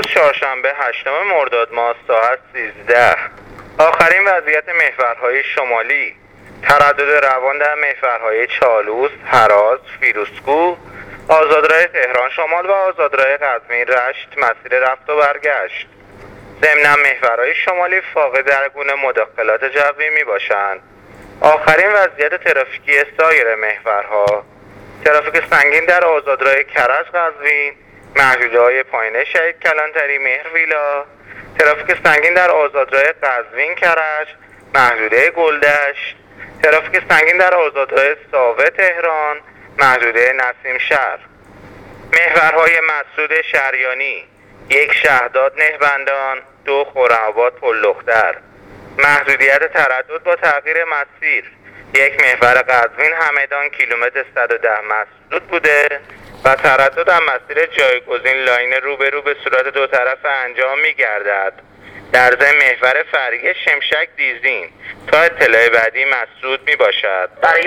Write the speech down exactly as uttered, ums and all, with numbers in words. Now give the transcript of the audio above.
چهارشنبه هشتم مرداد ماه ساعت سیزده. آخرین وضعیت محورهای شمالی: تردد روان در محورهای چالوس، هراز، فیروزکوه، آزادراه تهران شمال و آزادراه قزوین رشت مسیر رفت و برگشت. ضمناً محورهای شمالی فاقد در گونه مداخلات جوی می باشند. آخرین وضعیت ترافیکی سایر محورها: ترافیک سنگین در آزادراه کرج قزوین، محدوده‌های پایین شهید کلانتری مهرویلا، ترافیک سنگین در آزادراه قزوین کرج، محدوده گلدشت، ترافیک سنگین در آزادراه ساوه تهران، محدوده نسیم شهر. محورهای مسدود شریانی: یک شهداد نهبندان، دو خرم‌آباد پل‌دختر. محدودیت تردد با تغییر مسیر: یک محور قزوین همدان کیلومتر صد و ده مسدود بوده و تردد در مسیر جایگزین لاین روبرو به صورت دو طرفه انجام می گردد. در ضمن محور فرعی شمشک دیزین تا اطلاع بعدی مسدود می باشد.